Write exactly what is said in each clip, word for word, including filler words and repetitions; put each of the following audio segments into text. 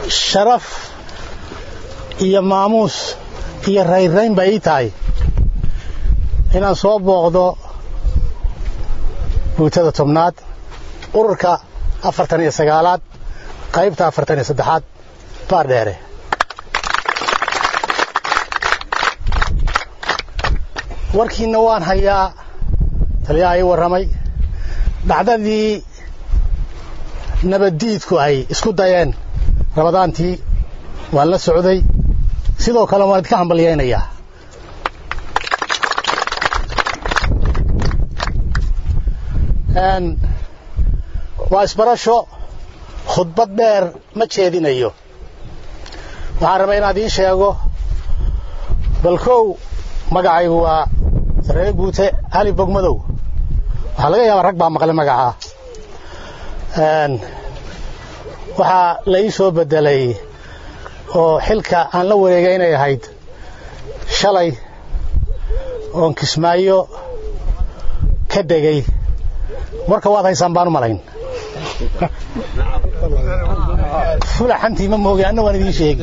sharaf iyo maamuus iyo rayrayn bay ii tahay inaan soo booqdo guutada tobnaad ururka afartan iyo sagaalaad qaybta afartan iyo saddexaad baardheere warkiina waan hayaa taliyaha ay warramay dhacdadii nabaddiidku ay isku dayeen rabadaantii waan la socday sidoo kale waan idinka hambalyaynayaa waa isbarasho khudbad dheer ma jeedinayo waxaan rabaa inaad ii sheego balkow magacaygu waa sarreeye guute cali bogmadow waxaa laga yaabaa rag baa maqlay magacaa waxaa la ii soo beddelay oo xilka aan la wareegay inay ahayd shalay oon kismaayo ka degay warka waad haysaan baan u malayn fulaxantii ma moogi anna waan idiin sheegi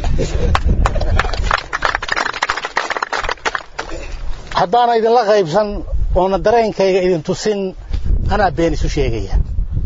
haddaana idinla qaybsan oona dareenkayga idin tusin anaa been isu sheegaya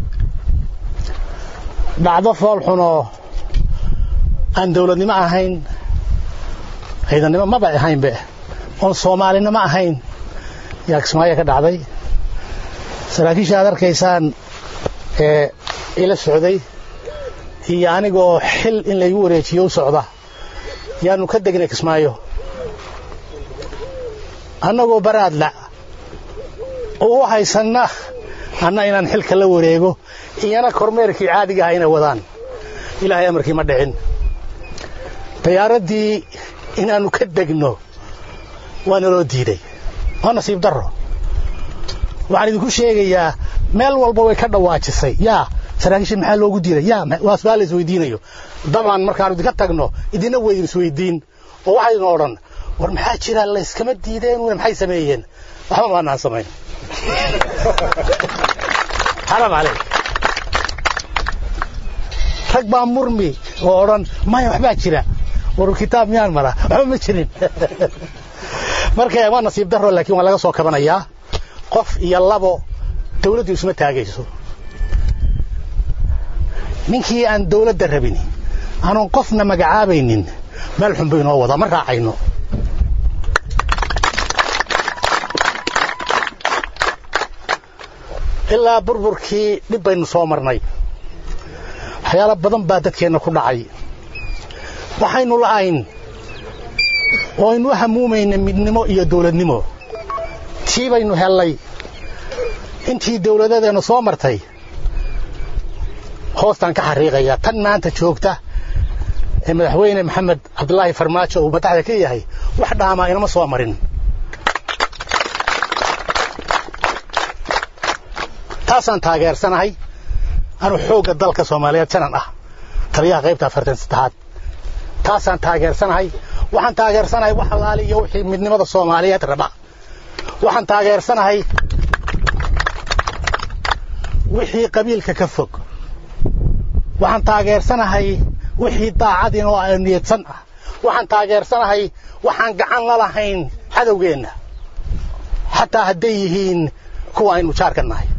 dhacdo foolxunoo aan dawladnimo ahayn ciidannimo maba ahaynbe oon soomaalinimo ahayn yaa kismaayo ka dhacday saraakiisha aad arkaysaan ee ila socday iyo anigoo xil in laygu wareejiyo u socda yaanu ka degnay kismaayo annagoo baraadla oo u haysanna anna inaan xilka la wareego iyana kormeerkii caadiga ah inay wadaan ilaahay amarkii ma dhicin diyaaraddii inaannu ka degno waa naloo diiday waa nasiib darro waxaan idinku sheegayaa meel walba way ka dhawaajisay yaa saraakiisha maxaa loogu diiday yaa waa su'aal la isweydiinayo dabcan markaannu idinka tagno idina weydin isweydiin oo waxaynu odhan war maxaa jira layskama diideen wena maxay sameeyeen waxba maanaan samayn xaram calayk rag baa murmi oo odhan maya waxbaa jira war kitaab miyaan mara waxba ma jirin marka waa nasiib darro laakiin waa laga soo kabanayaa qof iyo labo dawladdu isma taagayso ninkii aan dawladda rabin aanon qofna magacaabaynin meel xun bay inoo wadaa ma raacayno ilaa burburkii dhib baynu soo marnay waxyaalo badan baa dadkeenna ku dhacay waxaynu la'ayn oo aynu hamuumayna midnimo iyo dawladnimo tii baynu hellay intii dawladadeennu soo martay hoostaan ka xariiqaya tan maanta joogta ee madaxweyne maxamed cabdulaahi farmaajo uu madaxda ka yahay wax dhaamaa inama soo marin taasaan taageersanahay anu xoogga dalka soomaaliyeed janan ah taliyaha qaybta afartan saddexaad taasaan taageersanahay waxaan taageersanahay wax alaali iyo wixii midnimada soomaaliyeed raba waxaan taageersanahay wixii qabiilka ka fog waxaan taageersanahay wixii daacadin oo niyadsan ah waxaan taageersanahay waxaan gacan la lahayn cadowgeenna xataa hadday yihiin kuwa aynu jaarka nahay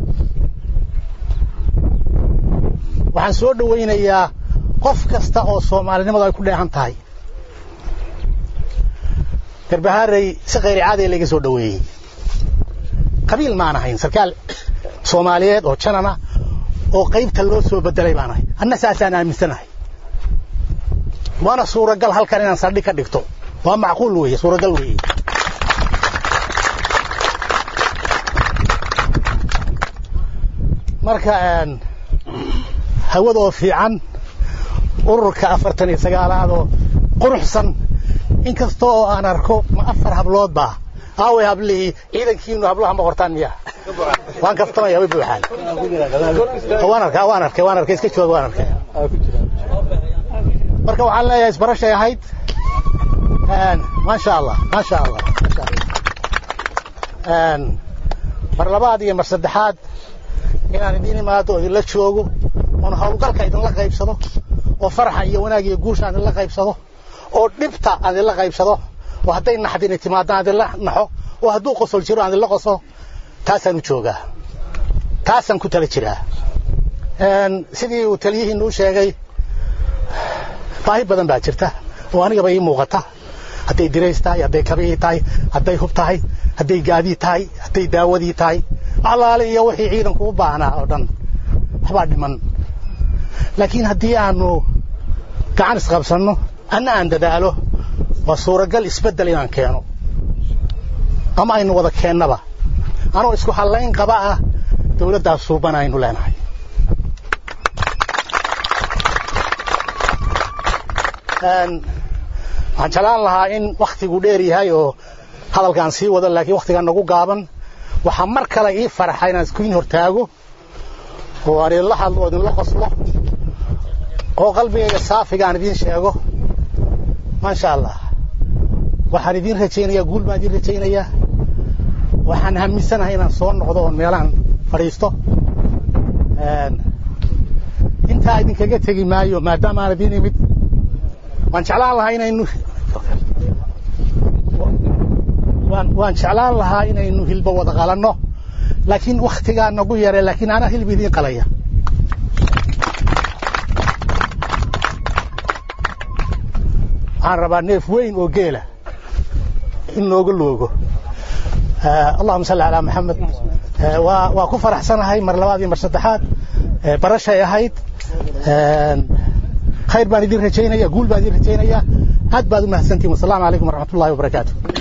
waxaan soo dhawaynayaa qof kasta oo soomaalinimadu ay ku dheehan tahay garbahaarey si qayri caadi laga soo dhaweeyey qabiil maan ahayn sarkaal soomaaliyeed oo janana oo qaybta loo soo bedelay baan ahay anna saasaan aaminsanahay waana suuragal halkan inaan saldhig ka dhigto waa macquul weeye suuragal weeye marka aan hawada oo fiican ururka afartan iyo sagaalaad oo quruxsan inkasta oo aan arko ma afar hablood baa aaway hablihii ciidankiinu hablaha ma qortaan miya waan kaftamaya way buuxaan waan arkaa waan arkay waan arkay iska joog waan arkay marka waxaan leeyahay isbarashay ahayd aan ma sha Allah ma sha Allah aan mar labaad iyo mar saddexaad inaan idin imaado oo la joogo oon hawlgalka idin la qaybsado oo farxa iyo wanaag iyo guusha aan la qaybsado oo dhibta aan la qaybsado oo haday naxdin timaadaan la naxo oo haduu qosol jiro aan la qoso taasaan u joogaa taasaan ku tala jiraa een sidii uu taliyihiin uu sheegay baahi badan baa jirta oo aniga bay muuqata haday direystaa haday kabii tahay haday hub tahay haday gaadi tahay haday daawadii tahay alaale iyo wixii ciidanku u baahnaa oo dhan waxba dhiman laakiin hadii aanu gacan isqabsano ana aan dadaalo waa suuragal isbedel inaan keeno ama aynu wada keenaba anoo isku halayn qaba ah dawladda suuban aynu leenahay aan waxaan jeclaan lahaa in waqtigu dheer yahay oo hadalkan sii wada laakiin waqtigan nagu gaaban waxa mar kale ii farxay inaan isku hortaago oo aan la hadlo oo la qoslo oo qalbigayga saafiga aan idin sheego ma sha Allah waxaan idin rajaynayaa guul baan idin rajaynayaa waxaan hamisanahay inaan soo noqdo oo meelaan fariisto een inta idin kaga tagi maayo maadaama aan idin imid waan jeclaan lahaa inaynu waan waan jeclaan lahaa inaynu hilba wada qalanno laakiin waqtiga nagu yaray laakiin ana hilbi idin qalaya aan rabaa neef weyn oo geela in looga loogo اللهم صل على محمد waa ku faraxsanahay mar labaad iyo mar saddexaad barashay ahayd khayr baan idin rajaynaya guul baan idin rajaynaya aad baad u mahadsantiin wassalaamu alaykum wa rahmatullahi wa barakaatuh